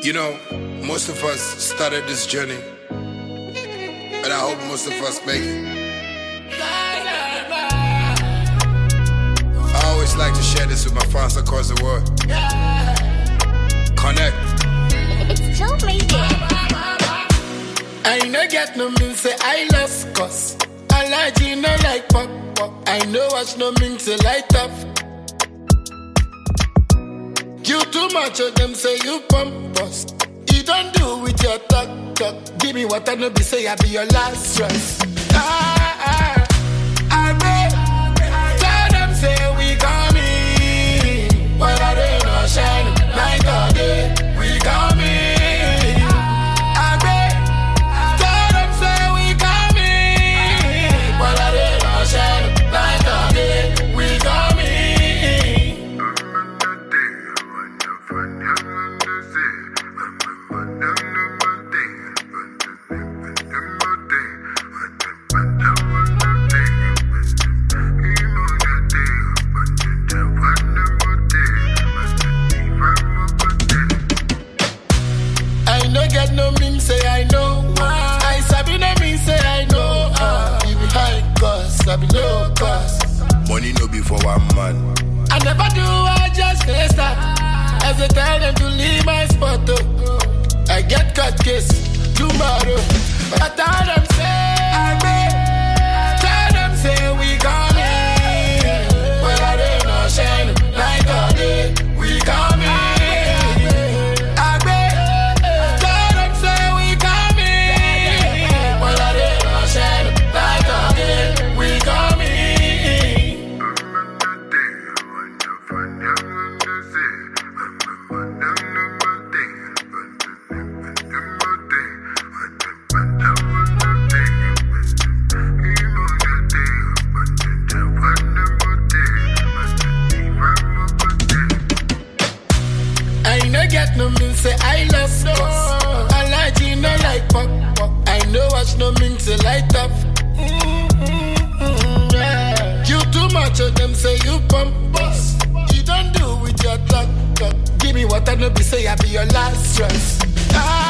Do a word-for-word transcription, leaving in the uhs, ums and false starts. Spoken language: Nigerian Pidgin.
You know, most of us started this journey, and I hope most of us make it. I always like to share this with my fans across the world. Connect. It's so amazing. I no get no mean say I lost cause I like you no like pop pop. I know watch no mean say light up. You too much of them say you pump us. You don't do with your talk talk. Give me what I know be say I be your last choice. Ah ah, I bet. Tell them say we coming. When I rain or shine, night or day, we coming. I bet. Tell them say we coming. When I rain or shine, night or day, we coming. No mean say I know. I sabi no mean say I know. Uh, you be high cost, I be low cost. Money no be for one man. I never do, I just can't stop. As I tell them to leave my spot, oh. I get cut case tomorrow. But I tell them say I may. Tell them say we coming. When I rain or shine, night or day, we coming. Get no mean say I lost cause I like you no like pop pop. I know watch no mean say light up. Mm-hmm, yeah. You too much of them say you pump us. You don't do with your talk talk. Give me what I know be say I be your last choice. Ah.